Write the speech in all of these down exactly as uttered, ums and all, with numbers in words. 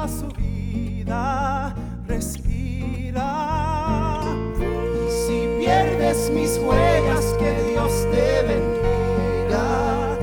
su vida. Respira. Si pierdes mis huellas, que Dios te bendiga.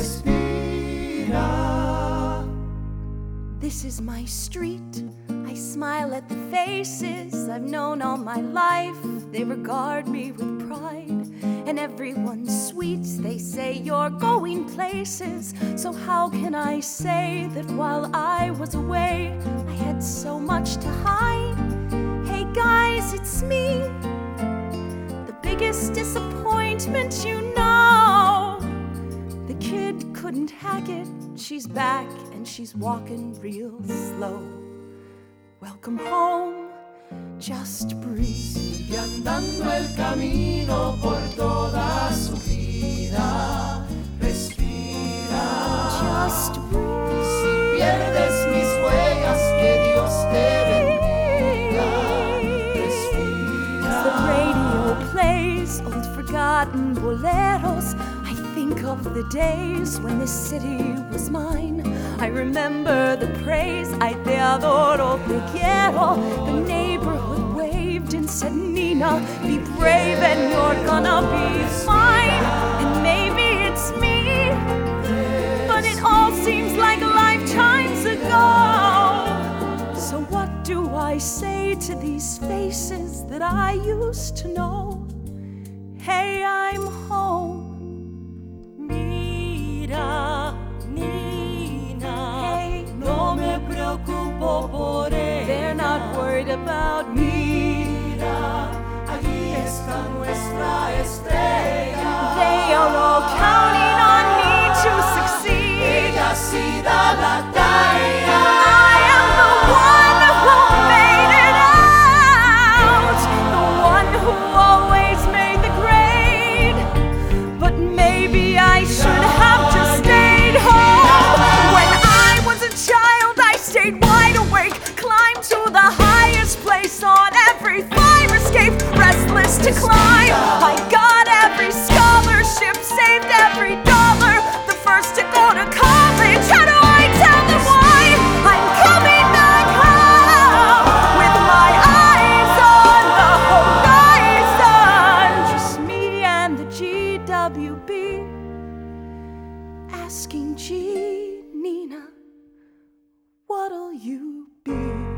Respira. This is my street. I smile at the faces I've known all my life. They regard me with pride, and everyone's sweet. They say you're going places. So how can I say that while I was away, I had so much to hide? Hey guys, it's me, the biggest disappointment, you know. The kid couldn't hack it. She's back and she's walking real slow. Welcome home, just breathe. Sigue andando el camino por toda su vida. Respira. Just breathe. Si pierdes mis huellas, que Dios te bendiga. Respira. As the radio plays old forgotten boleros, I think of the days when this city was mine. I remember the praise, ay te adoro, te quiero. The neighborhood waved and said, Nina, be brave and you're gonna be fine. And maybe it's me, but it all seems like lifetimes ago. So what do I say to these faces that I used to know? Hey, I'm home. Mira, Nina, Hey, no me preocupo por ella. they're not worried about me. Mira, allí está nuestra estrella. They are all counting on me to succeed. Ella sí da la talla. I am the one who made it out, the one who always made the grade. But maybe I should have just stayed home. When I was a child, I stayed wide awake, climbed to the highest place on every fire escape, restless to climb. I got every scholarship, saved every dollar, the first to go to college. How do I tell them why I'm coming back home with my eyes on the horizon? Just me and the G W B, asking G, Nina, what'll you be?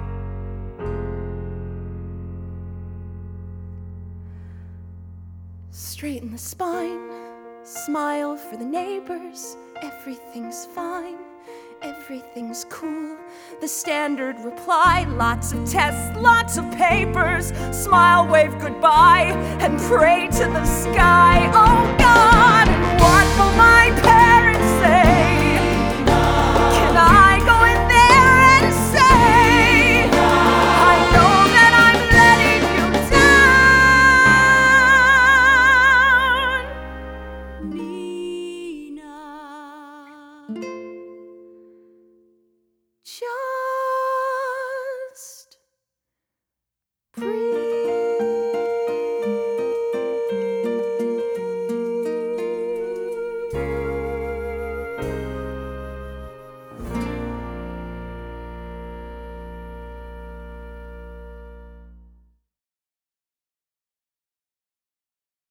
Straighten the spine, smile for the neighbors. Everything's fine, everything's cool. The standard reply, lots of tests, lots of papers. Smile, wave goodbye, and pray to the sky. Oh God, and what will my